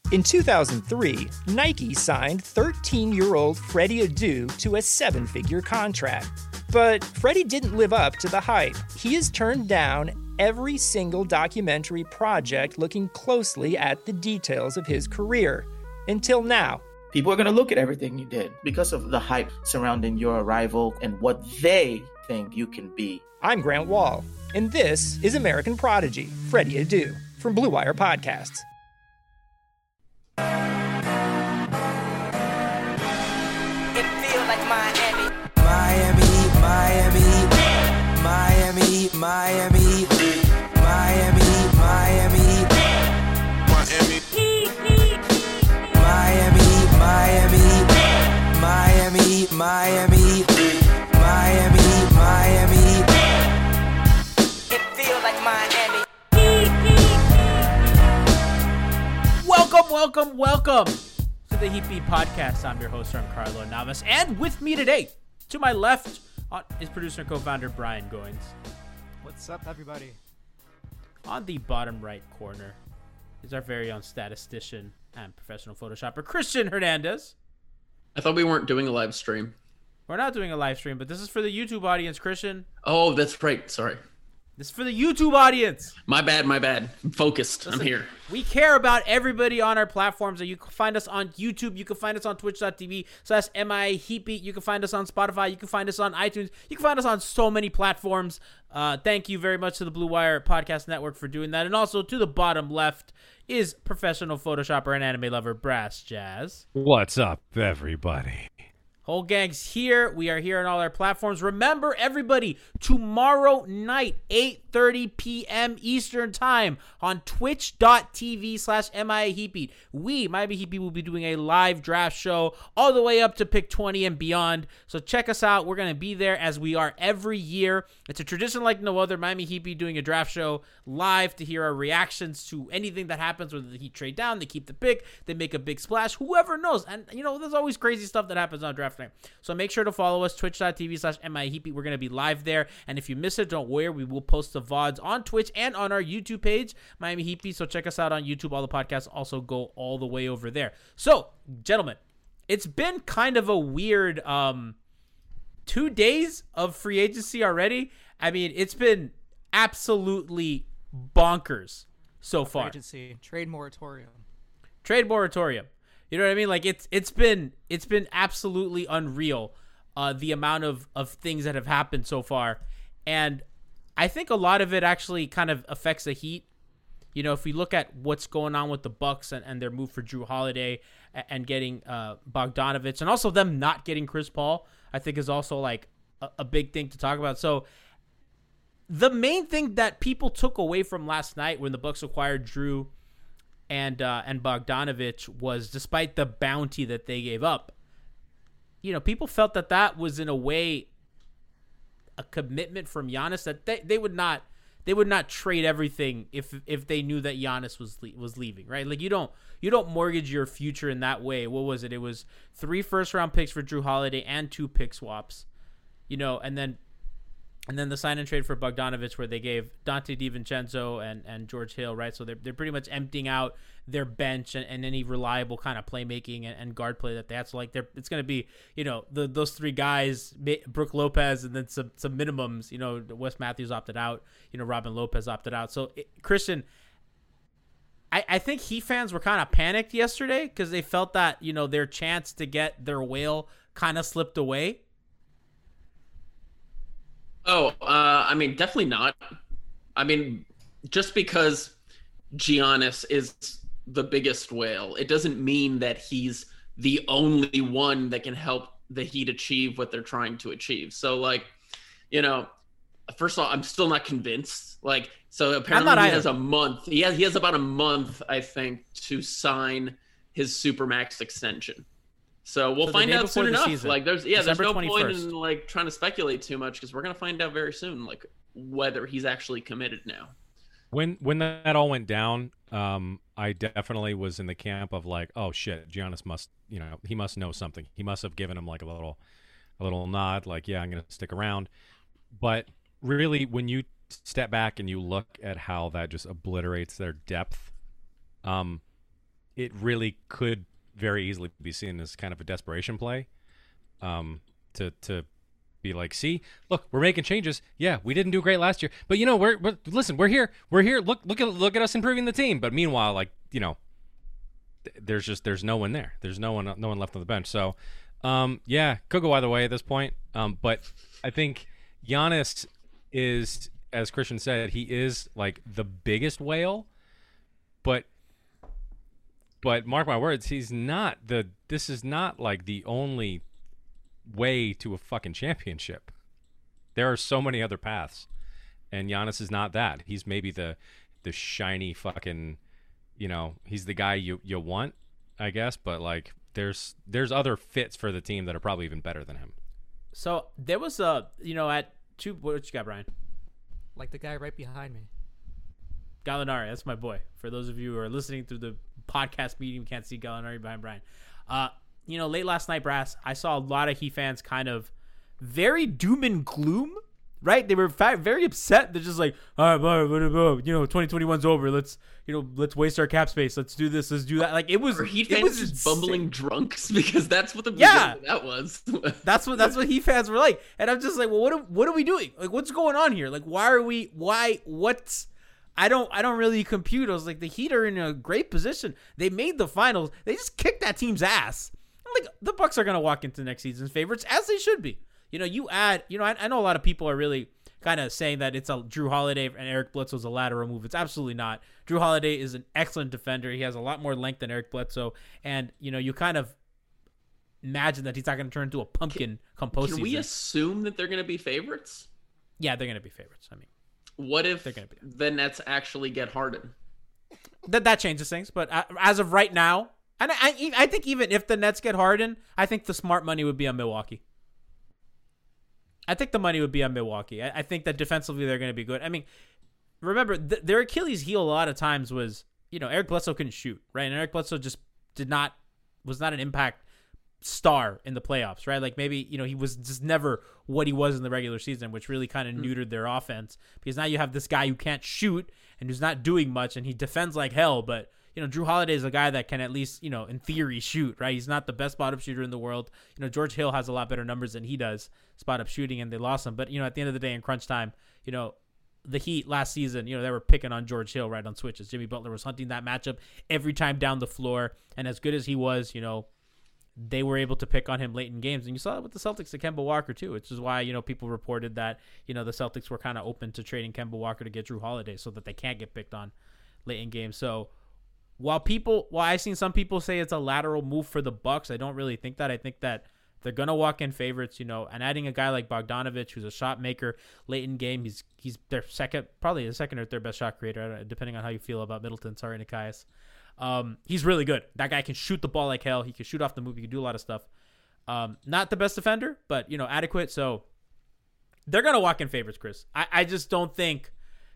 In 2003, Nike signed 13-year-old Freddie Adu to a 7-figure contract. But Freddie didn't live up to the hype. He has turned down every single documentary project looking closely at the details of his career. Until now. People are going to look at everything you did because of the hype surrounding your arrival and what they think you can be. I'm Grant Wall, and this is American Prodigy, Freddie Adu, from Blue Wire Podcasts. Miami. It feels like Miami. Welcome to the Heat Beat Podcast. I'm your host, Carlo Navas, and with me today, to my left, is producer and co-founder Brian Goins. What's up, everybody? On the bottom right corner is our very own statistician and professional Photoshopper, Christian Hernandez. I thought we weren't doing a live stream. We're not doing a live stream, but this is for the YouTube audience, Christian. Oh, that's right. Sorry. This is for the YouTube audience. My bad. I'm focused. Listen, I'm here. We care about everybody on our platforms. You can find us on YouTube. You can find us on twitch.tv/MIA Heatbeat. You can find us on Spotify. You can find us on iTunes. You can find us on so many platforms. Thank you very much to the Blue Wire Podcast Network for doing that. And also to the bottom left is professional Photoshopper and anime lover Brass Jazz. What's up, everybody? Whole gang's here. We are here on all our platforms. Remember, everybody, tomorrow night, 8:30 p.m. Eastern Time on twitch.tv/MIA Heatbeat. We, Miami Heatbeat, will be doing a live draft show all the way up to pick 20 and beyond. So check us out. We're going to be there as we are every year. It's a tradition like no other. Miami Heatbeat doing a draft show live to hear our reactions to anything that happens, whether the Heat trade down, they keep the pick, they make a big splash, whoever knows. And, there's always crazy stuff that happens on draft night. So make sure to follow us, twitch.tv/MIA Heatbeat. We're going to be live there. And if you miss it, don't worry. We will post the VODs on Twitch and on our YouTube page, Miami Heatbeat. So check us out on YouTube. All the podcasts also go all the way over there. So, gentlemen, it's been kind of a weird 2 days of free agency already. I mean, it's been absolutely bonkers so far. Free agency, trade moratorium. You know what I mean? Like it's been absolutely unreal, the amount of things that have happened so far. And I think a lot of it actually kind of affects the Heat. If we look at what's going on with the Bucks and their move for Jrue Holiday and getting Bogdanovich, and also them not getting Chris Paul, I think is also like a big thing to talk about. So the main thing that people took away from last night when the Bucks acquired Jrue and Bogdanovich was, despite the bounty that they gave up, people felt that was in a way a commitment from Giannis that they would not trade everything if they knew that Giannis was leaving, right? Like you don't mortgage your future in that way. What was it? It was 3 first-round picks for Jrue Holiday and 2 pick swaps, and then the sign and trade for Bogdanovich, where they gave Dante DiVincenzo and George Hill, right? So they're pretty much emptying out their bench and any reliable kind of playmaking and guard play that they have. So like it's going to be, those 3 guys, Brook Lopez, and then some minimums. Wes Matthews opted out. Robin Lopez opted out. So Christian, I think Heat fans were kind of panicked yesterday because they felt that their chance to get their whale kind of slipped away. Oh, definitely not. Just because Giannis is the biggest whale, it doesn't mean that he's the only one that can help the Heat achieve what they're trying to achieve. So, first of all, I'm still not convinced. So apparently he has a month. He has about a month, I think, to sign his Supermax extension. So we'll find out soon enough. Season. There's no 21st. Point in trying to speculate too much because we're gonna find out very soon, whether he's actually committed now. When that all went down, I definitely was in the camp of oh shit, Giannis must, he must know something. He must have given him a little nod, yeah, I'm gonna stick around. But really, when you step back and you look at how that just obliterates their depth, it really could very easily be seen as kind of a desperation play, to be like, see, look, we're making changes. Yeah, we didn't do great last year, but we're here. Look at us improving the team. But meanwhile, like, there's no one there. There's no one left on the bench. So, could go either way at this point. But I think Giannis is, as Christian said, he is like the biggest whale, but mark my words, this is not like the only way to a fucking championship. There are so many other paths, and Giannis is not that. He's maybe the shiny fucking, he's the guy you want, I guess, but like there's other fits for the team that are probably even better than him. So there was at two, what you got, Brian? Like the guy right behind me. Gallinari, that's my boy. For those of you who are listening through the podcast medium, can't see Gallinari behind Brian. Late last night, Brass, I saw a lot of Heat fans kind of very doom and gloom, right? They were very upset. They're just like, all right, 2021's over. Let's waste our cap space. Let's do this. Let's do that. Like, it was. Are Heat fans just bumbling drunks? Because that's what the beginning of that was. that's what Heat fans were like. And I'm just like, well, what are we doing? Like, what's going on here? Like, I don't really compute. I was like, the Heat are in a great position. They made the finals. They just kicked that team's ass. I'm like, the Bucks are going to walk into next season's favorites, as they should be. I know a lot of people are really kind of saying that it's a Drew Holiday and Eric Bledsoe's a lateral move. It's absolutely not. Drew Holiday is an excellent defender. He has a lot more length than Eric Bledsoe. And, you kind of imagine that he's not going to turn into a pumpkin come postseason. Can we assume that they're going to be favorites? Yeah, they're going to be favorites. I mean, what if the Nets actually get Harden? That changes things. But as of right now, and I think even if the Nets get Harden, I think the smart money would be on Milwaukee. I think the money would be on Milwaukee. I think that defensively they're going to be good. I mean, remember, their Achilles heel a lot of times was, Eric Bledsoe couldn't shoot, right? And Eric Bledsoe just was not an impact star in the playoffs, right? Like maybe, he was just never what he was in the regular season, which really kind of neutered their offense, because now you have this guy who can't shoot and who's not doing much, and he defends like hell, but Drew Holiday is a guy that can at least, in theory, shoot, right? He's not the best spot-up shooter in the world. George Hill has a lot better numbers than he does spot-up shooting, and they lost him. But, at the end of the day, in crunch time, the Heat last season, they were picking on George Hill right on switches. Jimmy Butler was hunting that matchup every time down the floor, and as good as he was, they were able to pick on him late in games. And you saw it with the Celtics to Kemba Walker, too, which is why, people reported that, the Celtics were kind of open to trading Kemba Walker to get Drew Holiday so that they can't get picked on late in games. So, While I've seen some people say it's a lateral move for the Bucks, I don't really think that. I think that they're gonna walk in favorites, and adding a guy like Bogdanovich, who's a shot maker late in game, he's their probably the second or third best shot creator, depending on how you feel about Middleton. Sorry, Nikias. He's really good. That guy can shoot the ball like hell. He can shoot off the move. He can do a lot of stuff. Not the best defender, but adequate. So they're gonna walk in favorites, Chris. I just don't think.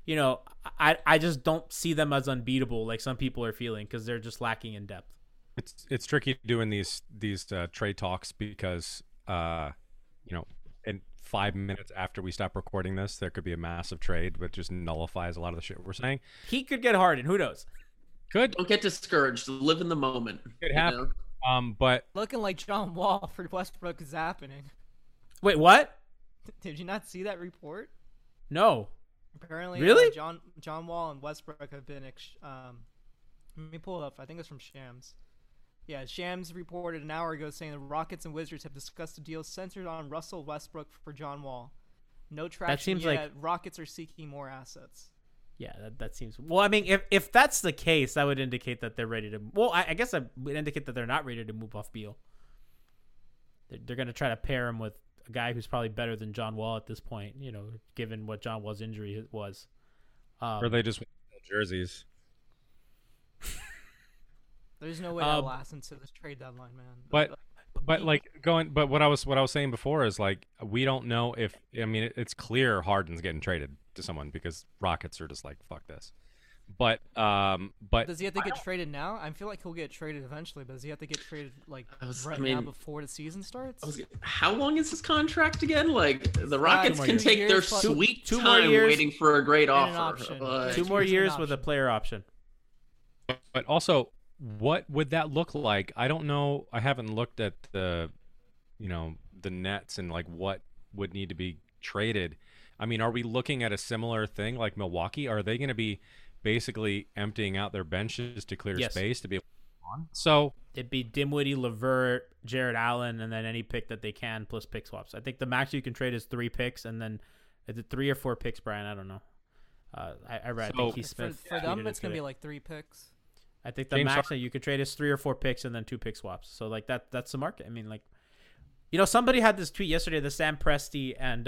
I just don't see them as unbeatable like some people are feeling, because they're just lacking in depth. It's tricky doing these trade talks because in 5 minutes after we stop recording this, there could be a massive trade which just nullifies a lot of the shit we're saying. He could get Harden. Who knows? Could. Don't get discouraged. Live in the moment. Could happen. But looking like John Wall for Westbrook is happening. Wait, what? Did you not see that report? No. Apparently, really? John Wall and Westbrook have been. Let me pull it up. I think it's from Shams. Yeah, Shams reported an hour ago saying the Rockets and Wizards have discussed a deal centered on Russell Westbrook for John Wall. No traction yet. Like Rockets are seeking more assets. Yeah, that seems. Well, I mean, if that's the case, that would indicate that they're ready to. Well, I guess that would indicate that they're not ready to move off Beal. They're going to try to pair him with a guy who's probably better than John Wall at this point, given what John Wall's injury was. Or they just jerseys. There's no way that'll last into this trade deadline, man. But what I was saying before is like, we don't know if, it's clear Harden's getting traded to someone because Rockets are just like, fuck this. But does he have to get traded now? I feel like he'll get traded eventually, but does he have to get traded now before the season starts? How long is his contract again? Like the Rockets can take their sweet time waiting for a great offer. 2 more years with a player option. But also, what would that look like? I don't know. I haven't looked at the Nets and like what would need to be traded. I mean, are we looking at a similar thing like Milwaukee? Are they going to be basically emptying out their benches to clear space to be able to on? So it'd be Dinwiddie, LeVert, Jared Allen, and then any pick that they can plus pick swaps. I think the max you can trade is 3 picks, and then is it 3 or 4 picks, Brian? I don't know. I read. I think he spent for them. It's gonna be like 3 picks. I think the max that you could trade is 3 or 4 picks and then 2 pick swaps. So like that's the market. I mean, like, somebody had this tweet yesterday. The Sam Presti and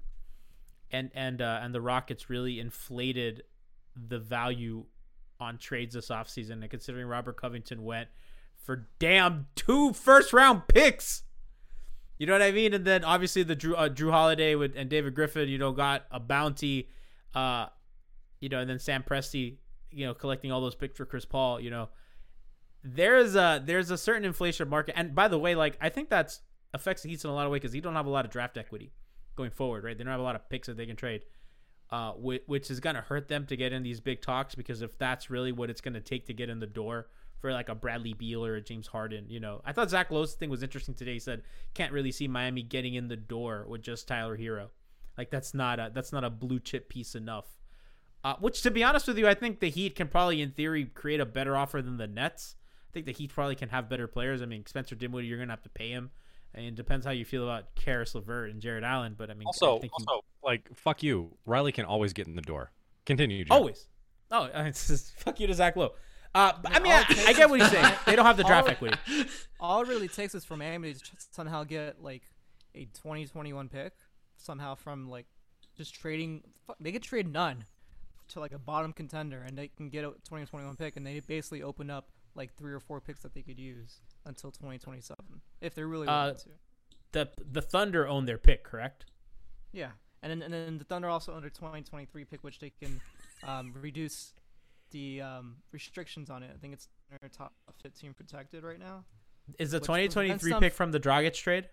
the Rockets really inflated the value on trades this offseason. And considering Robert Covington went for damn 2 first-round picks, you know what I mean? And then obviously the Drew Holiday and David Griffin, got a bounty, and then Sam Presti, collecting all those picks for Chris Paul. There's a certain inflation market. And by the way, like, I think that's affects the Heat in a lot of ways because you don't have a lot of draft equity going forward, right? They don't have a lot of picks that they can trade, which is going to hurt them to get in these big talks, because if that's really what it's going to take to get in the door for like a Bradley Beal or a James Harden, I thought Zach Lowe's thing was interesting today. He said, can't really see Miami getting in the door with just Tyler Hero. Like that's not a blue chip piece enough. Which, to be honest with you, I think the Heat can probably, in theory, create a better offer than the Nets. I think the Heat probably can have better players. I mean, Spencer Dinwiddie, you're going to have to pay him. And it depends how you feel about Karis LeVert and Jared Allen. But, I mean, also, like, fuck you. Riley can always get in the door. Continue, John. Always. Oh, it's just, fuck you to Zach Lowe. I mean, I get what he's saying. They don't have the draft equity. All it really takes is for Miami to somehow get, like, a 2021 pick. Somehow from, like, just trading. They could trade none to like a bottom contender, and they can get a 2021 pick, and they basically open up like 3 or 4 picks that they could use until 2027 if they really wanted to. The Thunder own their pick, correct? Yeah, and then the Thunder also own their 2023 pick, which they can reduce the restrictions on it. I think it's their top 15 protected right now. Is the 2023 pick from the Dragic trade?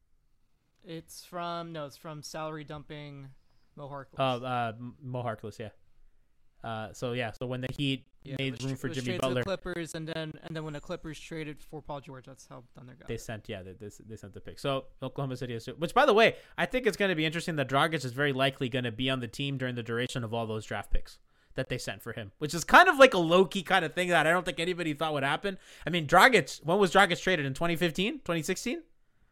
It's from salary dumping Mo Harkless. Mo Harkless, yeah. So when the Heat made room for Jimmy Butler, to the Clippers, and then when the Clippers traded for Paul George, that's how Thunder got. They sent the pick. So Oklahoma City is, which, by the way, I think it's going to be interesting that Dragic is very likely going to be on the team during the duration of all those draft picks that they sent for him, which is kind of like a low key kind of thing that I don't think anybody thought would happen. I mean, Dragic, when was Dragic traded, in 2015, 2016?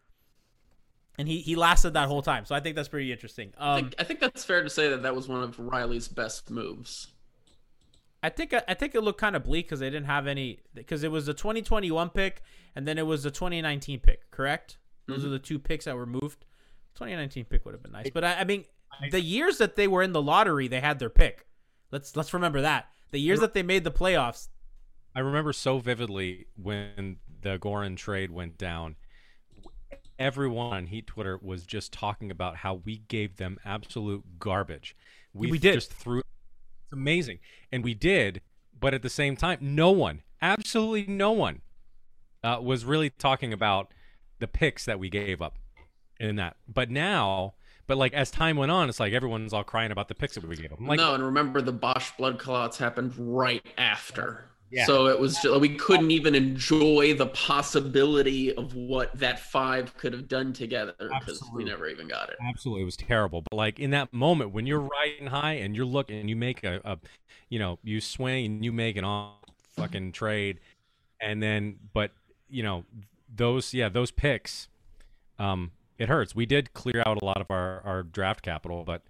And he lasted that whole time, so I think that's pretty interesting. I think that's fair to say that was one of Riley's best moves. I think it looked kind of bleak because they didn't have any, because it was the 2021 pick and then it was the 2019 pick, correct? Those are the 2 picks that were moved. 2019 pick would have been nice, but I mean, the years that they were in the lottery, they had their pick. Let's remember that. The years that they made the playoffs. I remember so vividly when the Goran trade went down. Everyone on Heat Twitter was just talking about how we gave them absolute garbage. We did. Just threw. It's amazing. And we did, but at the same time, absolutely no one was really talking about the picks that we gave up in that. But like as time went on, it's like everyone's all crying about the picks that we gave them. Like, no, and remember the Bosch blood clots happened right after. Yeah. So it was just, we couldn't even enjoy the possibility of what that 5 could have done together because we never even got it. Absolutely, it was terrible. But like in that moment when you're riding high and you're looking and you make you swing and you make an on fucking trade, and then those picks, it hurts. We did clear out a lot of our draft capital, but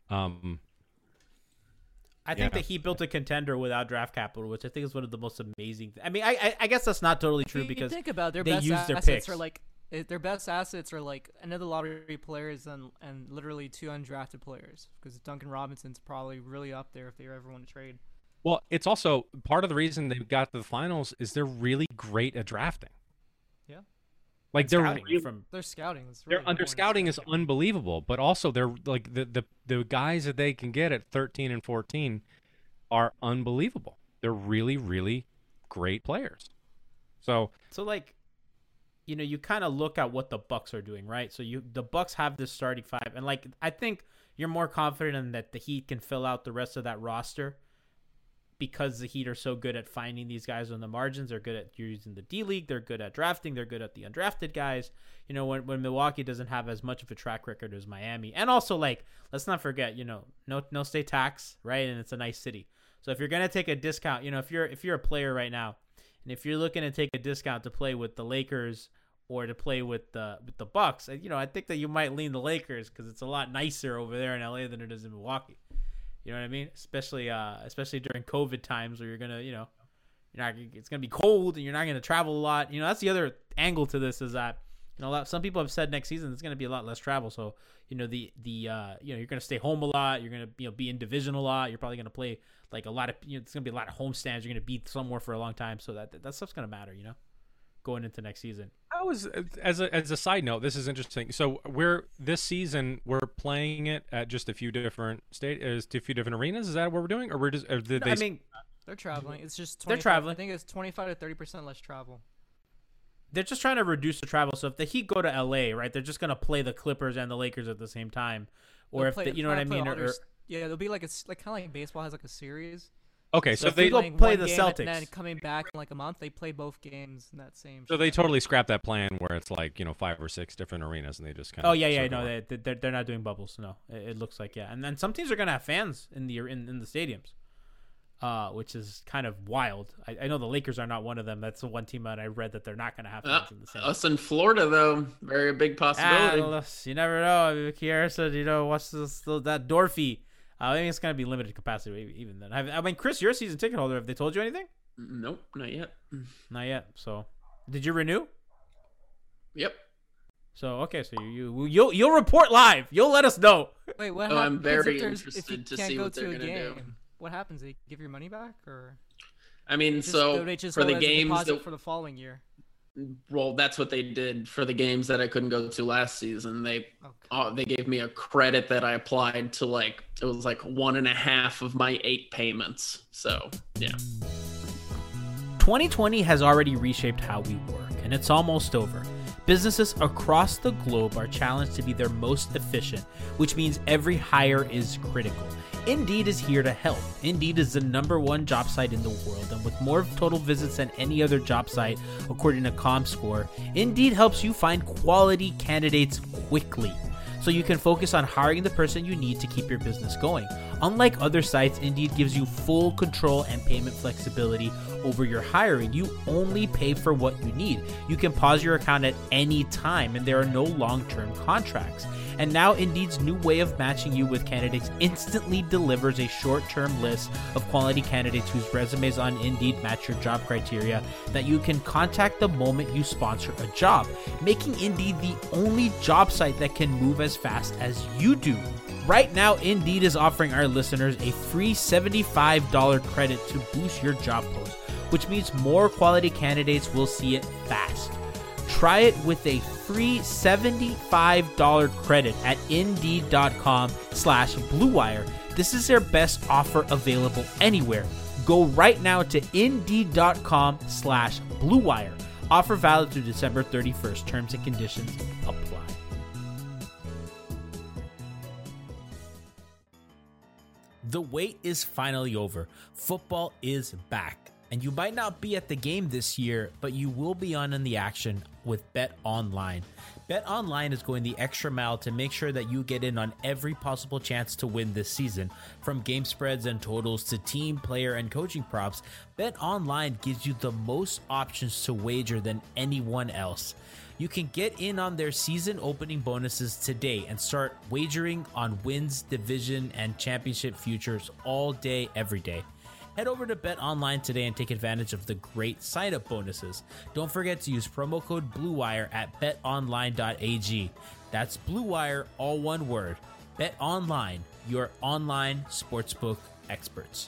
I think that he built a contender without draft capital, which I think is one of the most amazing. I mean, I guess that's not totally true because think about their best assets are like their best assets are like another lottery players and literally 2 undrafted players, because Duncan Robinson's probably really up there if they ever want to trade. Well, it's also part of the reason they got to the finals is they're really great at drafting. Yeah. Like their scouting is really their scouting is unbelievable, but also they're like the guys that they can get at 13 and 14 are unbelievable. They're really, really great players. So like, you kind of look at what the Bucks are doing, right? So the Bucks have this starting 5, and like I think you're more confident in that the Heat can fill out the rest of that roster because the Heat are so good at finding these guys on the margins. They're good at using the D-League. They're good at drafting. They're good at the undrafted guys. You know, when Milwaukee doesn't have as much of a track record as Miami. And also, like, let's not forget, you know, no state tax, right? And it's a nice city. So if you're going to take a discount, you know, if you're a player right now, and if you're looking to take a discount to play with the Lakers or to play with the Bucks, you know, I think that you might lean the Lakers because it's a lot nicer over there in LA than it is in Milwaukee. You know what I mean? Especially during COVID times where you're gonna, you know, it's gonna be cold and you're not gonna travel a lot. You know, that's the other angle to this is that, you know, some people have said next season it's gonna be a lot less travel. So, you know, you know, you're gonna stay home a lot. You're gonna, you know, be in division a lot. You're probably gonna play like a lot of, you know, it's gonna be a lot of home stands. You're gonna be somewhere for a long time. So that stuff's gonna matter, you know, going into next season. I was as a side note, this is interesting. So this season we're playing it at just a few different arenas. Is that what we're doing, or we're just? Or did I mean, they're traveling. It's just they're traveling. I think it's 25 to 30% less travel. They're just trying to reduce the travel. So if the Heat go to LA, right, they're just gonna play the Clippers and the Lakers at the same time, or you know what I mean? Yeah, there'll be like kind of like baseball has like a series. Okay, so if they go play the Celtics, and then coming back in like a month, they play both games in that same. So they totally scrapped that plan where it's like, you know, 5 or 6 different arenas, and they just kind of. Oh yeah, no, they're not doing bubbles. No, it looks like and then some teams are gonna have fans in the stadiums, which is kind of wild. I know the Lakers are not one of them. That's the one team that I read that they're not gonna have fans in the stadium. Us in Florida though, very big possibility. You never know. Kiara said, you know, what's that door fee? I think it's going to be limited capacity even then. I mean, Chris, you're a season ticket holder. Have they told you anything? Nope, not yet. Not yet. So, did you renew? Yep. So, okay, so you'll report live. You'll let us know. Wait, what happens? I'm very interested to see what they're going to do. What happens? They give your money back, or? I mean, so for the games for the following year. Well, that's what they did for the games that I couldn't go to last season. They gave me a credit that I applied to, like, it was like 1.5 of my 8 payments. So, yeah. 2020 has already reshaped how we work, and it's almost over. Businesses across the globe are challenged to be their most efficient, which means every hire is critical. Indeed is here to help. Indeed is the #1 job site in the world, and with more total visits than any other job site, according to ComScore, Indeed helps you find quality candidates quickly, so you can focus on hiring the person you need to keep your business going. Unlike other sites, Indeed gives you full control and payment flexibility over your hiring. You only pay for what you need. You can pause your account at any time, and there are no long-term contracts. And now Indeed's new way of matching you with candidates instantly delivers a short-term list of quality candidates whose resumes on Indeed match your job criteria that you can contact the moment you sponsor a job, making Indeed the only job site that can move as fast as you do. Right now, Indeed is offering our listeners a free $75 credit to boost your job post, which means more quality candidates will see it fast. Try it with a free $75 credit at Indeed.com/BlueWire. This is their best offer available anywhere. Go right now to Indeed.com/BlueWire. Offer valid through December 31st. Terms and conditions apply. The wait is finally over. Football is back. And you might not be at the game this year, but you will be in the action with BetOnline. BetOnline is going the extra mile to make sure that you get in on every possible chance to win this season. From game spreads and totals to team, player, and coaching props, BetOnline gives you the most options to wager than anyone else. You can get in on their season opening bonuses today and start wagering on wins, division, and championship futures all day, every day. Head over to BetOnline today and take advantage of the great sign-up bonuses. Don't forget to use promo code BlueWire at betonline.ag. That's BlueWire, all one word. BetOnline, your online sportsbook experts.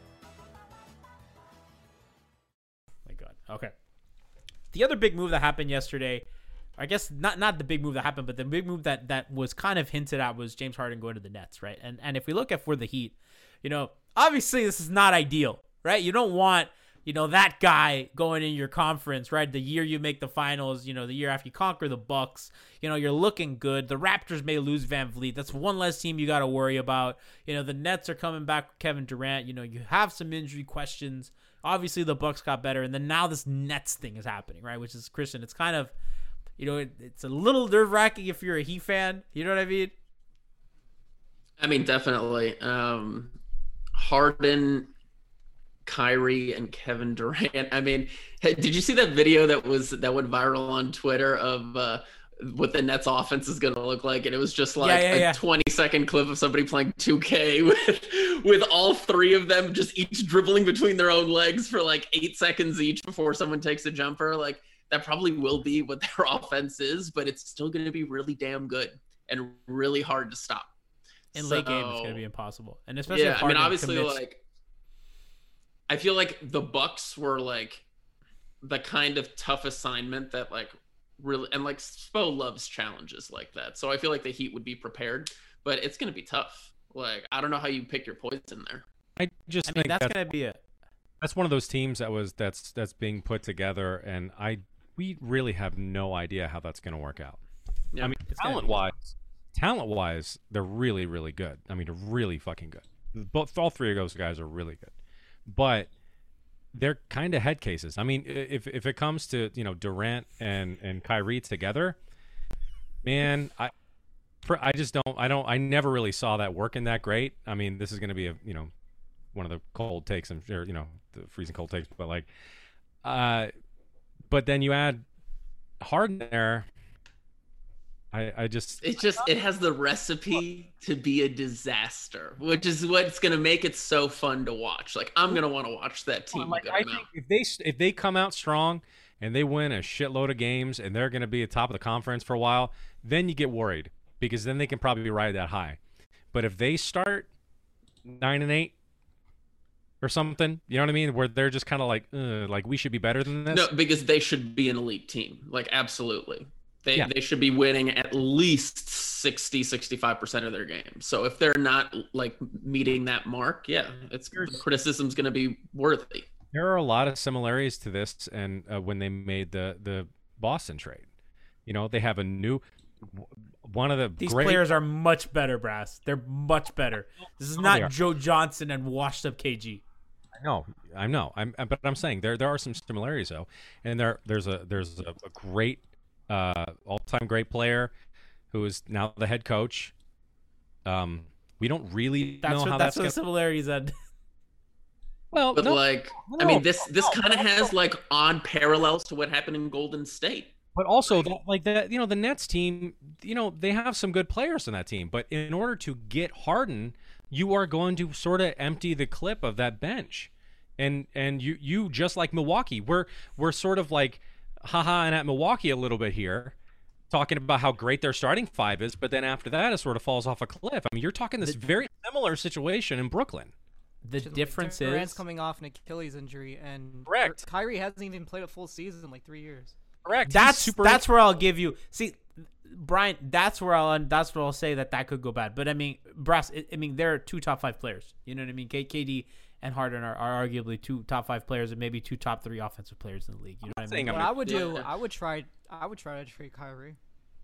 My God. Okay. The other big move that happened yesterday, I guess not the big move that happened, but the big move that was kind of hinted at was James Harden going to the Nets, right? And if we look at for the Heat, you know, obviously this is not ideal, right? You don't want that guy going in your conference, right? The year you make the finals, the year after you conquer the Bucks, you're looking good. The Raptors may lose Van Vliet. That's one less team you got to worry about. The Nets are coming back with Kevin Durant. You have some injury questions. Obviously, the Bucks got better, and then now this Nets thing is happening, right? Which is, Christian, it's kind of, it's a little nerve-wracking if you're a Heat fan. You know what I mean? I mean, definitely. Harden, Kyrie, and Kevin Durant. I mean, did you see that video that went viral on Twitter of what the Nets offense is going to look like? And it was just like a 20-second clip of somebody playing 2K with all three of them just each dribbling between their own legs for like 8 seconds each before someone takes a jumper. Like, that probably will be what their offense is, but it's still going to be really damn good and really hard to stop. In late game, it's going to be impossible. And especially if Harden obviously, commits... I feel like the Bucks were like the kind of tough assignment that like really, and like Spo loves challenges like that. So I feel like the Heat would be prepared, but it's going to be tough. Like, I don't know how you pick your poison there. I think that's going to be it. That's one of those teams that's being put together, and we really have no idea how that's going to work out. Yeah. I mean, talent wise, they're really, really good. I mean, they're really fucking good. All three of those guys are really good. But they're kind of head cases. I mean, if it comes to Durant and Kyrie together, man, I never really saw that working that great. I mean, this is going to be one of the cold takes, I'm sure, the freezing cold takes, but like, but then you add Harden there. It has the recipe to be a disaster, which is what's going to make it so fun to watch. Like, I'm going to want to watch that team. Like, I think if they come out strong and they win a shitload of games and they're going to be at the top of the conference for a while, then you get worried because then they can probably ride that high. But if they start 9-8 or something, you know what I mean, where they're just kind of like we should be better than this. No, because they should be an elite team. Like, absolutely. They should be winning at least 60-65% of their games. So if they're not like meeting that mark, criticism's going to be worthy. There are a lot of similarities to this, and when they made the Boston trade, they have a new one of the these players are much better, Brass. They're much better. This is not Joe Johnson and washed up KG. I know. But I'm saying there are some similarities though, and there's a great. All-time great player who is now the head coach. We don't really know how that's the similarities end. Well, but I mean, this kind of has like odd parallels to what happened in Golden State. But also, the Nets team, they have some good players in that team. But in order to get Harden, you are going to sort of empty the clip of that bench, and you just like Milwaukee, we're sort of like. Haha, and at Milwaukee a little bit here, talking about how great their starting five is, but then after that it sort of falls off a cliff. I mean, you're talking this very similar situation in Brooklyn. The difference is Durant's coming off an Achilles injury, and correct. Kyrie hasn't even played a full season in like 3 years. Correct. That's where I'll give you. See, Brian, that's where I'll say that could go bad. But I mean, Brass, there are 2 top 5 players. You know what I mean? KD and Harden are arguably 2 top 5 players and maybe 2 top 3 offensive players in the league. You know what I mean? What I would try to trade Kyrie.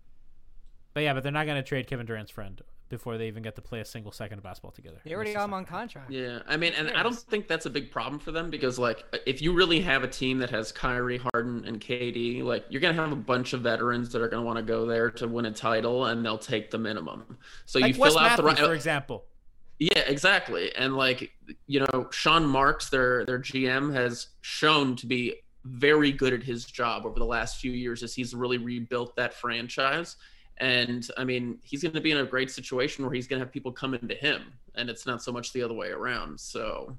But they're not going to trade Kevin Durant's friend before they even get to play a single second of basketball together. They already got him on contract. Yeah, I mean, and I don't think that's a big problem for them because, like, if you really have a team that has Kyrie, Harden, and KD, like, you're going to have a bunch of veterans that are going to want to go there to win a title, and they'll take the minimum. So like you Wes fill out Matthews, the right, for example. Yeah, exactly. And like, Sean Marks, their GM, has shown to be very good at his job over the last few years as he's really rebuilt that franchise. And I mean, he's going to be in a great situation where he's going to have people coming to him, and it's not so much the other way around. So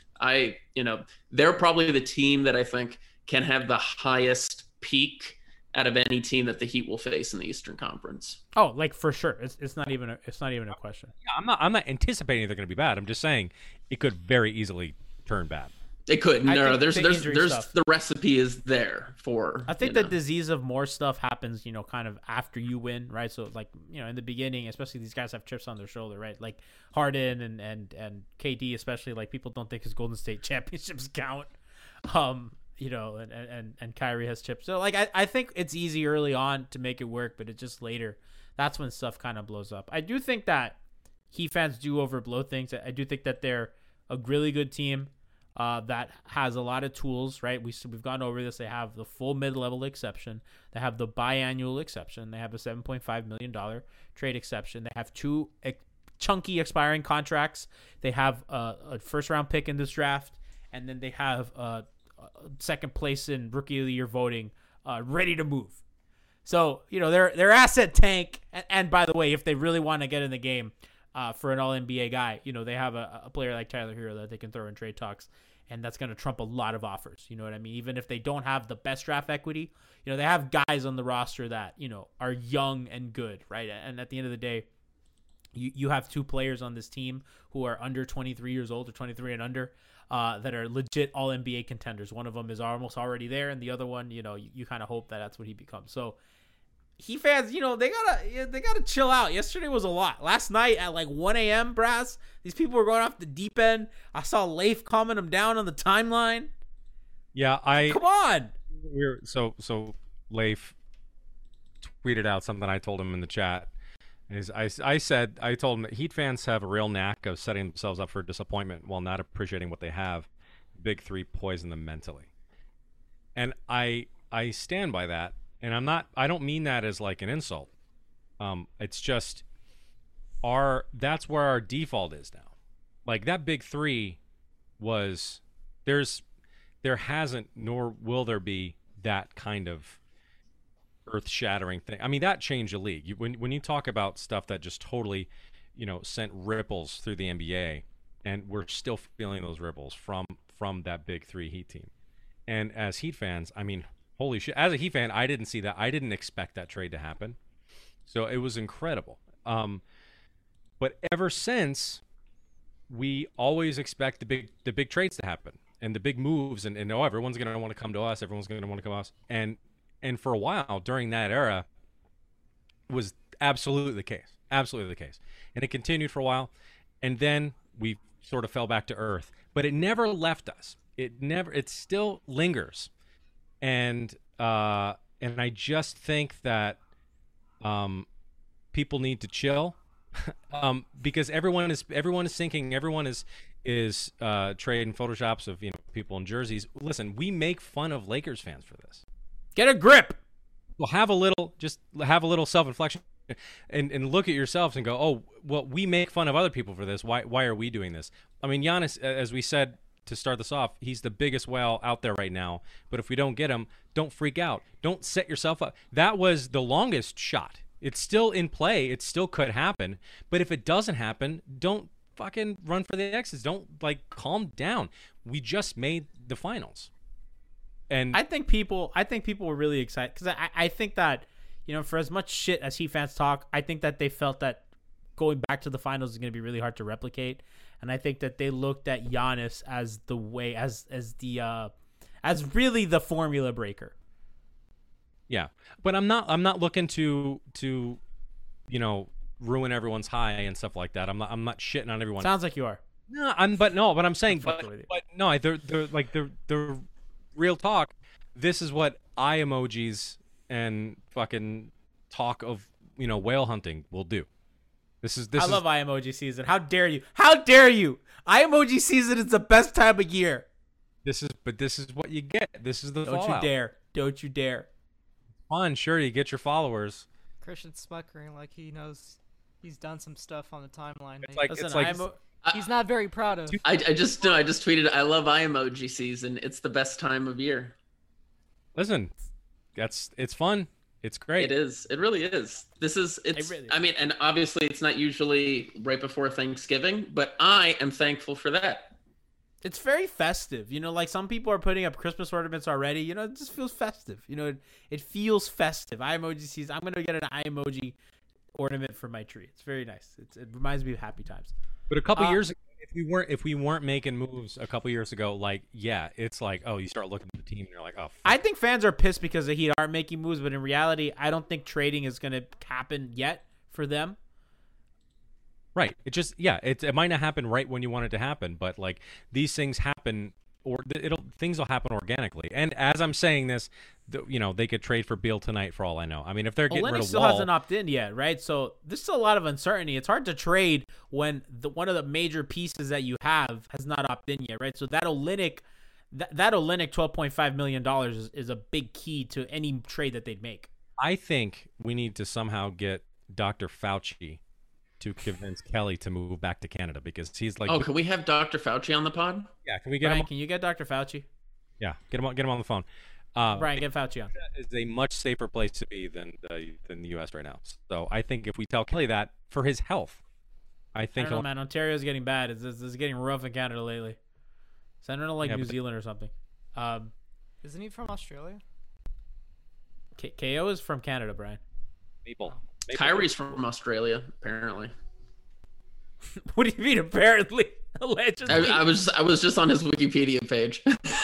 they're probably the team that I think can have the highest peak out of any team that the Heat will face in the Eastern Conference. Oh, like for sure. It's not even a question. Yeah, I'm not anticipating they're going to be bad. I'm just saying it could very easily turn bad. It could. No, there's the recipe is there for. I think the disease of more stuff happens, kind of after you win, right? So like, in the beginning, especially these guys have chips on their shoulder, right? Like Harden and KD, especially, like people don't think his Golden State championships count. and Kyrie has chips. So like I think it's easy early on to make it work, but it's just later. That's when stuff kind of blows up. I do think that Heat fans do overblow things. I do think that they're a really good team that has a lot of tools, right? We've gone over this. They have the full mid-level exception. They have the biannual exception. They have a $7.5 million trade exception. They have two chunky expiring contracts. They have a first-round pick in this draft, and then they have second place in Rookie of the Year voting ready to move. So, their asset tank, and by the way, if they really want to get in the game for an All-NBA guy, they have a player like Tyler Hero that they can throw in trade talks, and that's going to trump a lot of offers. You know what I mean? Even if they don't have the best draft equity, they have guys on the roster that, are young and good, right? And at the end of the day, you have two players on this team who are under 23 years old or 23 and under that are legit All-NBA contenders. One of them is almost already there, and the other one, you kind of hope that that's what he becomes. So Heat fans, they gotta chill out. Yesterday was a lot. Last night at like 1 a.m., Brass, these people were going off the deep end. I saw Leif calming them down on the timeline. Yeah, come on. So Leif tweeted out something I told him in the chat. I told him that Heat fans have a real knack of setting themselves up for disappointment while not appreciating what they have. Big three poison them mentally. And I stand by that. And I don't mean that as like an insult. It's just that's where our default is now. Like that big three there hasn't, nor will there be that kind of earth-shattering thing. I mean, that changed the league. When you talk about stuff that just totally, sent ripples through the NBA, and we're still feeling those ripples from that big three Heat team. And as Heat fans, I mean, holy shit. As a Heat fan, I didn't see that. I didn't expect that trade to happen. So it was incredible. But ever since, we always expect the big trades to happen and the big moves, and everyone's going to want to come to us. Everyone's going to want to come to us. And for a while during that era, it was absolutely the case. Absolutely the case. And it continued for a while. And then we sort of fell back to earth. But it never left us. It still lingers. And I just think that people need to chill because everyone is sinking. Everyone is trading photoshops of people in jerseys. Listen, we make fun of Lakers fans for this. Get a grip. Well, have a little self-reflection and look at yourselves and go, oh, well, we make fun of other people for this. Why are we doing this? I mean, Giannis, as we said to start this off, he's the biggest whale out there right now. But if we don't get him, don't freak out. Don't set yourself up. That was the longest shot. It's still in play. It still could happen. But if it doesn't happen, don't fucking run for the exits. Don't calm down. We just made the finals. And I think people were really excited because I think that, for as much shit as Heat fans talk, I think that they felt that going back to the finals is going to be really hard to replicate. And I think that they looked at Giannis as the way, as really the formula breaker. Yeah, but I'm not looking to ruin everyone's high and stuff like that. I'm not shitting on everyone. Sounds like you are. No, but I'm saying, but no, they're real talk. This is what eye emojis and fucking talk of whale hunting will do. I love eye emoji season. How dare you? How dare you? Eye emoji season is the best time of year. This is what you get. This is the fallout. Don't you dare. Fun, sure, you get your followers. Christian smuckering like he knows he's done some stuff on the timeline. He's not very proud of. I just tweeted, I love eye emoji season. It's the best time of year. Listen, it's fun. It's great. It is. It really is. I mean, and obviously it's not usually right before Thanksgiving, but I am thankful for that. It's very festive. Some people are putting up Christmas ornaments already. It just feels festive. It feels festive. Eye emoji season. I'm going to get an eye emoji ornament for my tree. It's very nice. It reminds me of happy times. But a couple years ago, if we weren't making moves a couple years ago, it's like, oh, you start looking at the team and you're like, oh, fuck. I think fans are pissed because the Heat aren't making moves, but in reality, I don't think trading is going to happen yet for them. Right. It just, it might not happen right when you want it to happen, but these things happen or things will happen organically. And as I'm saying this, they could trade for Beal tonight for all I know. I mean, if they're getting rid of still Wall, hasn't opted in yet, right? So there's still a lot of uncertainty. It's hard to trade when one of the major pieces that you have has not opted in yet, right? So that Olynyk $12.5 million is a big key to any trade that they'd make. I think we need to somehow get Dr. Fauci to convince Kelly to move back to Canada, because he's like, can we have Dr. Fauci on the pod? Yeah, can we get Brian, him? Can you get Dr. Fauci? Yeah, get him on the phone. Brian, get Fauci on. It's a much safer place to be than the U.S. right now. So I think if we tell Kelly that for his health, I don't know, man. Ontario's getting bad. It's getting rough in Canada lately. Send her to New Zealand or something. Isn't he from Australia? KO is from Canada, Brian. Maple. Kyrie's from Australia, apparently. What do you mean, apparently? Allegedly. I was just on his Wikipedia page.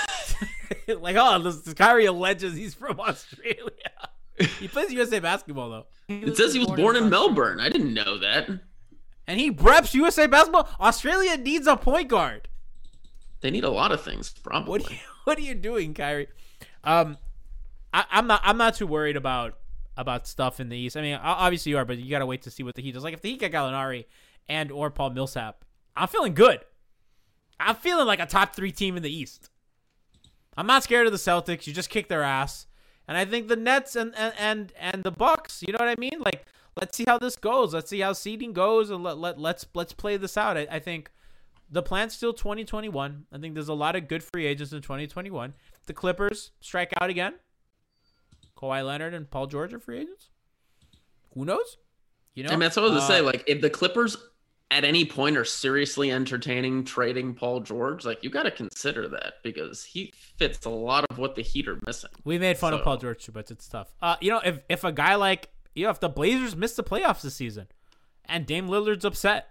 This Kyrie alleges he's from Australia. He plays USA basketball, though. It says he was born in Melbourne. I didn't know that. And he reps USA basketball? Australia needs a point guard. They need a lot of things, probably. What are you doing, Kyrie? I'm not too worried about stuff in the East. I mean, obviously you are, but you got to wait to see what the Heat does. Like, if the Heat get Gallinari and or Paul Millsap, I'm feeling good. I'm feeling like a top 3 team in the East. I'm not scared of the Celtics. You just kick their ass. And I think the Nets and the Bucks, you know what I mean? Like, let's see how this goes. Let's see how seeding goes, and let's play this out. I think the plan's still 2021. I think there's a lot of good free agents in 2021. The Clippers strike out again. Kawhi Leonard and Paul George are free agents. Who knows? I mean, that's what I was going to say. Like, if the Clippers at any point are seriously entertaining trading Paul George, like, you got to consider that, because he fits a lot of what the Heat are missing. We made fun of Paul George too, but it's tough. If a guy like, if the Blazers miss the playoffs this season and Dame Lillard's upset,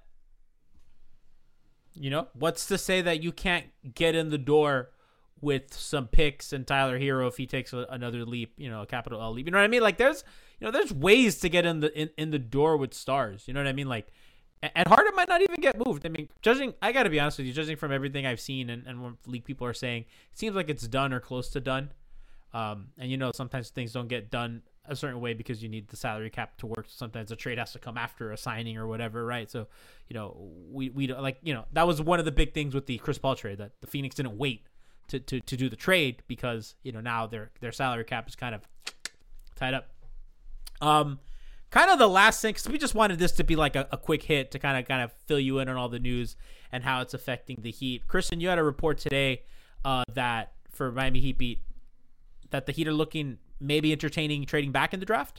what's to say that you can't get in the door with some picks and Tyler Hero if he takes another leap, a capital L leap. You know what I mean? Like, there's ways to get in the door with stars. You know what I mean? Like, and Harden might not even get moved. I mean, I got to be honest with you, judging from everything I've seen and what league people are saying, it seems like it's done or close to done. And sometimes things don't get done a certain way because you need the salary cap to work. Sometimes a trade has to come after a signing or whatever, right? So, we don't, like, that was one of the big things with the Chris Paul trade, that the Phoenix didn't wait to do the trade because, now their salary cap is kind of tied up. Kind of the last thing, because we just wanted this to be like a quick hit to kind of fill you in on all the news and how it's affecting the Heat. Kristen, you had a report today that for Miami Heat Beat that the Heat are looking, maybe entertaining trading back in the draft.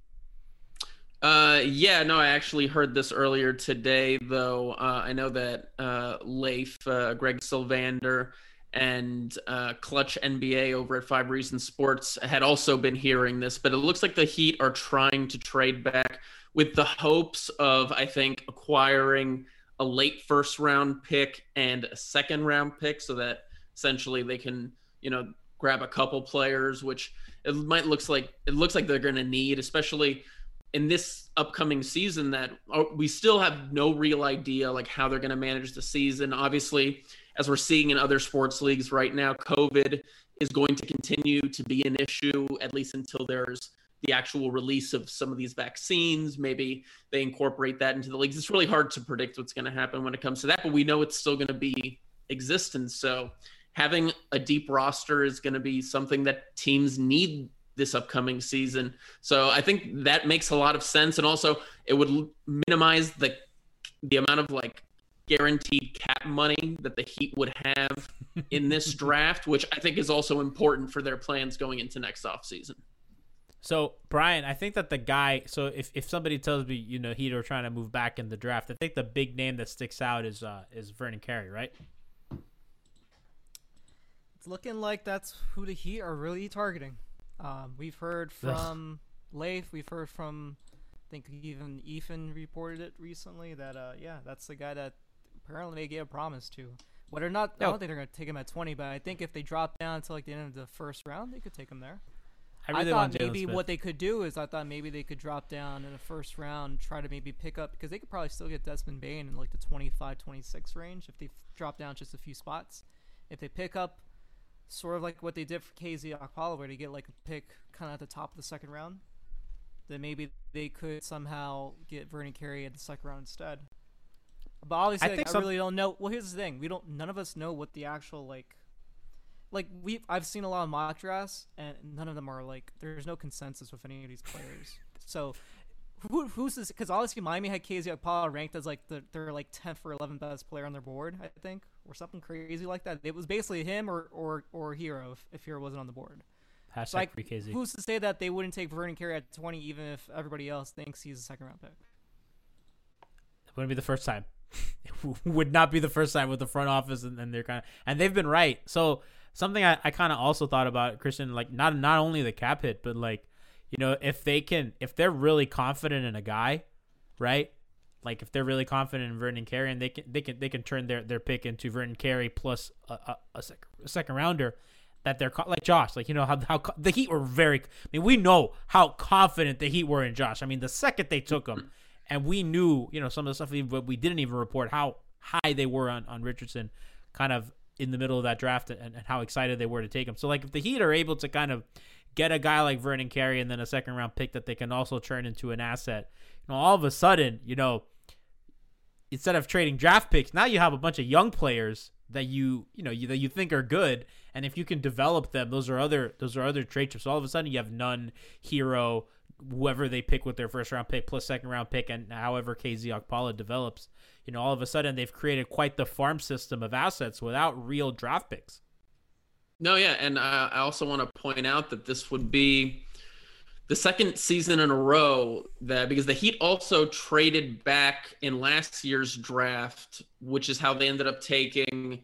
I actually heard this earlier today, though. I know that Leif, Greg Sylvander, and Clutch NBA over at 5 Reasons Sports had also been hearing this, but it looks like the Heat are trying to trade back with the hopes of, I think, acquiring a late first-round pick and a second-round pick, so that essentially they can, grab a couple players, which it looks like they're going to need, especially in this upcoming season, that we still have no real idea like how they're going to manage the season. Obviously, as we're seeing in other sports leagues right now, COVID is going to continue to be an issue, at least until there's the actual release of some of these vaccines. Maybe they incorporate that into the leagues. It's really hard to predict what's going to happen when it comes to that, but we know it's still going to be existent. So having a deep roster is going to be something that teams need this upcoming season. So I think that makes a lot of sense. And also it would minimize the amount of like guaranteed cap money that the Heat would have in this draft, which I think is also important for their plans going into next offseason. So Brian, I think that the guy, so if somebody tells me, Heat are trying to move back in the draft, I think the big name that sticks out is Vernon Carey, right? It's looking like that's who the Heat are really targeting. We've heard from Leif, we've heard from, I think even Ethan reported it recently that, that's the guy that apparently they gave a promise to. Whether or not, I don't think they're going to take him at 20, but I think if they drop down to like the end of the first round, they could take him there. I thought maybe what they could do is they could drop down in the first round, try to maybe pick up, because they could probably still get Desmond Bane in like the 25-26 range if they drop down just a few spots. If they pick up sort of like what they did for KZ Okpala, where they get like a pick kind of at the top of the second round, then maybe they could somehow get Vernon Carey at the second round instead. But obviously, I really don't know. Well, here's the thing: none of us know what the actual I've seen a lot of mock drafts, and none of them are like. There's no consensus with any of these players. So, who's this? Because obviously, Miami had KZ Okpala ranked as like their like 10th or 11th best player on their board, I think, or something crazy like that. It was basically him or Hero if Hero wasn't on the board. Hashtag free KZ. Who's to say that they wouldn't take Vernon Carey at 20, even if everybody else thinks he's a second round pick? It wouldn't be the first time. It would not be the first time with the front office, and they're and they've been right. So something I kind of also thought about, Christian, like not only the cap hit, but like, you know, if they're really confident in a guy, right? Like if they're really confident in Vernon Carey, and they can turn their pick into Vernon Carey plus a second rounder. That they're like Josh, like, you know, how the Heat were very. I mean, we know how confident the Heat were in Josh. I mean, the second they took him, and we knew, you know, some of the stuff we didn't even report how high they were on Richardson, kind of in the middle of that draft, and how excited they were to take him. So, like, if the Heat are able to kind of get a guy like Vernon Carey and then a second round pick that they can also turn into an asset, you know, all of a sudden, you know, instead of trading draft picks, now you have a bunch of young players that you think are good, and if you can develop them, those are other trade chips. So all of a sudden you have Nunn, Hero, whoever they pick with their first round pick plus second round pick, and however KZ Okpala develops, you know, all of a sudden they've created quite the farm system of assets without real draft picks. No, yeah, and I also want to point out that this would be the second season in a row that, because the Heat also traded back in last year's draft, which is how they ended up taking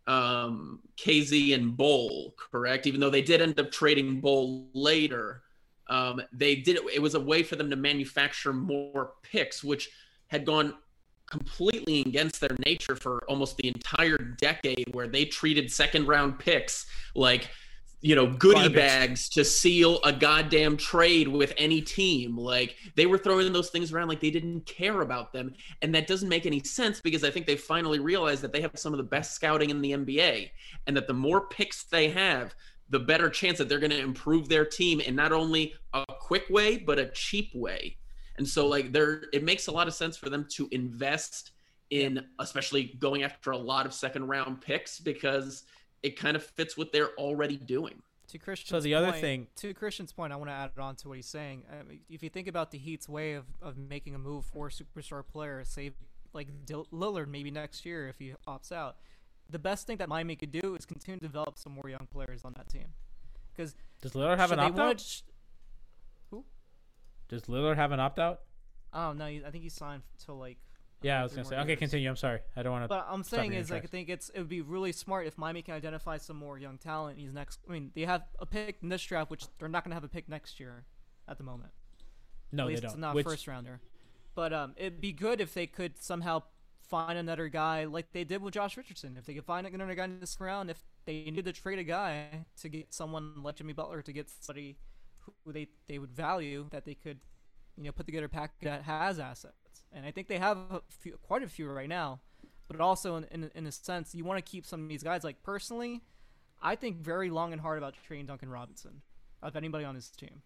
KZ and Bol, correct? Even though they did end up trading Bol later, they did it. It was a way for them to manufacture more picks, which had gone completely against their nature for almost the entire decade, where they treated second round picks like, you know, goodie bags to seal a goddamn trade with any team. Like, they were throwing those things around like they didn't care about them. And that doesn't make any sense, because I think they finally realized that they have some of the best scouting in the NBA, and that the more picks they have, the better chance that they're going to improve their team in not only a quick way, but a cheap way. And so, like, it makes a lot of sense for them to invest in, especially going after a lot of second round picks, because it kind of fits what they're already doing. To Christian's point, I want to add on to what he's saying. If you think about the Heat's way of making a move for a superstar player, say like Lillard maybe next year if he opts out, the best thing that Miami could do is continue to develop some more young players on that team. Because does Lillard have an opt-out? Who? Does Lillard have an opt-out? Oh, no, I think he signed till like... Yeah, I was going to say. Okay, continue. I'm sorry. I don't want to... But I'm saying is, like, I think it would be really smart if Miami can identify some more young talent. They have a pick in this draft, which they're not going to have a pick next year at the moment. No, at least they don't. It's not first rounder. But it'd be good if they could somehow find another guy like they did with Josh Richardson. If they could find another guy in this round, if they needed to trade a guy to get someone like Jimmy Butler, to get somebody who they would value, that they could, you know, put together a pack that has assets. And I think they have quite a few right now. But also, in a sense, you want to keep some of these guys. Like, personally, I think very long and hard about trading Duncan Robinson, of anybody on his team.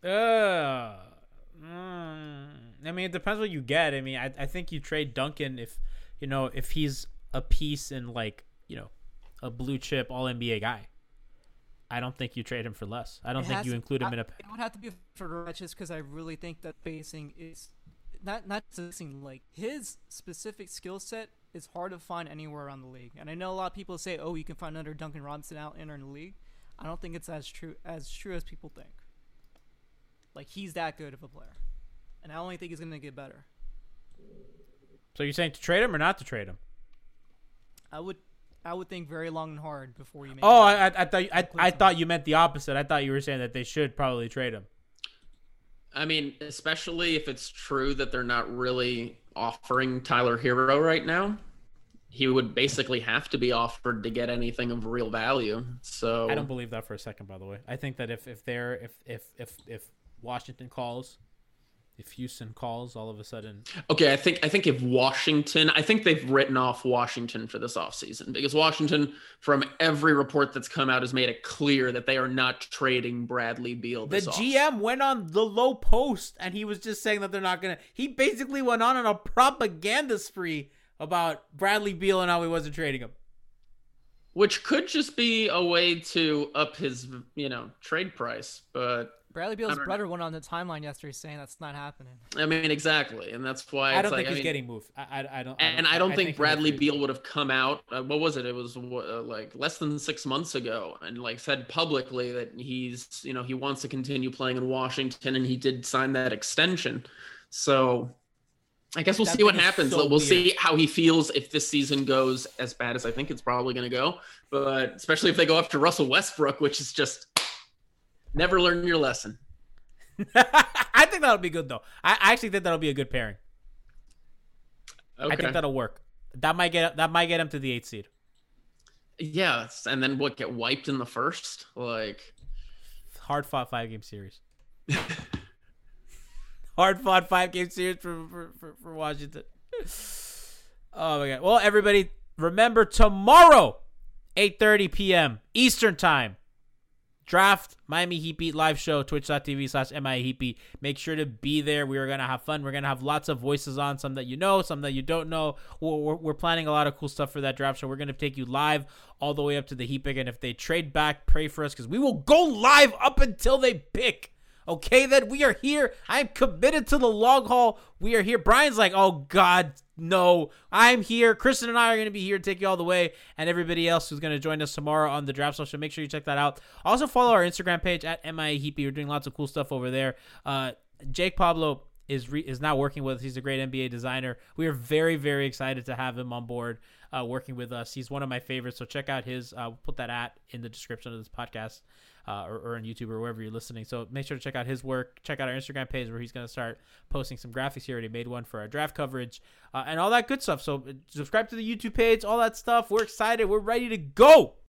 I mean, it depends what you get. I mean, I think you trade Duncan if he's a piece in, like, you know, a blue chip all NBA guy. I don't think you trade him for less. I don't think you include him in a... It would have to be for just because I really think that spacing is... Not spacing, like, his specific skill set is hard to find anywhere around the league. And I know a lot of people say, oh, you can find another Duncan Robinson out in the league. I don't think it's as true as people think. Like, he's that good of a player. And I only think he's going to get better. So you're saying to trade him or not to trade him? I would think very long and hard before you make. Oh, I thought you meant the opposite. I thought you were saying that they should probably trade him. I mean, especially if it's true that they're not really offering Tyler Hero right now, he would basically have to be offered to get anything of real value. So I don't believe that for a second, by the way. I think that if Washington calls If Houston calls, all of a sudden. Okay, I think if Washington, I think they've written off Washington for this offseason because Washington, from every report that's come out, has made it clear that they are not trading Bradley Beal this offseason. The GM went on the low post and he was just saying that they're not going to. He basically went on a propaganda spree about Bradley Beal and how he wasn't trading him. Which could just be a way to up his, trade price, but Bradley Beal's brother went on the timeline yesterday saying that's not happening. I mean, exactly, and that's why I don't think he's getting moved. I don't think Bradley Beal would have come out. What was it? It was like less than 6 months ago, and said publicly that he's, he wants to continue playing in Washington, and he did sign that extension. So I guess we'll see what happens. We'll see how he feels if this season goes as bad as I think it's probably going to go. But especially if they go after Russell Westbrook, which is just never learn your lesson. I think that'll be good, though. I actually think that'll be a good pairing. Okay. I think that'll work. That might get him to the 8th seed. Yeah, and then get wiped in the first? Hard-fought 5-game series. Hard-fought 5-game series for Washington. Oh, my God. Well, everybody, remember tomorrow, 8:30 p.m. Eastern Time, Draft Miami Heat Beat live show, twitch.tv/MiamiHeatBeat. Make sure to be there. We are going to have fun. We're going to have lots of voices on, some that you know, some that you don't know. We're planning a lot of cool stuff for that draft show. We're going to take you live all the way up to the Heat pick, and if they trade back, pray for us because we will go live up until they pick. Okay, then we are here. I'm committed to the long haul. We are here. Brian's like, oh, God, no. I'm here. Kristen and I are going to be here to take you all the way. And everybody else who's going to join us tomorrow on the draft show, make sure you check that out. Also, follow our Instagram page at MIAHeatBeat. We're doing lots of cool stuff over there. Jake Pablo is now working with us. He's a great NBA designer. We are very, very excited to have him on board working with us. He's one of my favorites, so check out his we'll put that in the description of this podcast or on YouTube or wherever you're listening. So make sure to check out his work. Check out our Instagram page where he's going to start posting some graphics. He already made one for our draft coverage and all that good stuff. So subscribe to the YouTube page, all that stuff. We're excited. We're ready to go.